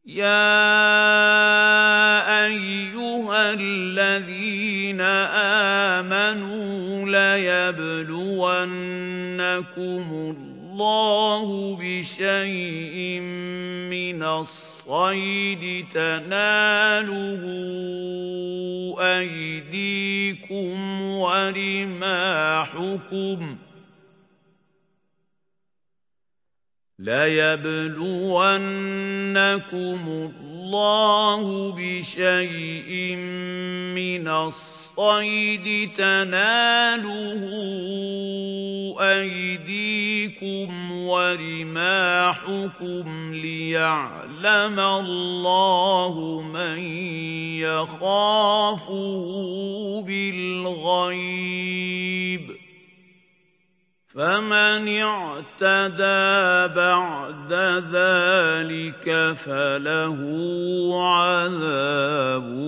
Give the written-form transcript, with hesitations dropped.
يَا أَيُّهَا الَّذِينَ آمَنُوا لَيَبْلُوَنَّكُمُ اللَّهُ بِشَيْءٍ مِّنَ الصَّيْدِ تَنَالُهُ أَيْدِيكُمْ وَرِمَاحُكُمْ لِيَعْلَمَ اللَّهُ مَن يَخَافُهُ بِالْغَيْبِ ۚ فَمَنِ اعْتَدَىٰ بَعْدَ ذَٰلِكَ فَلَهُ عَذَابٌ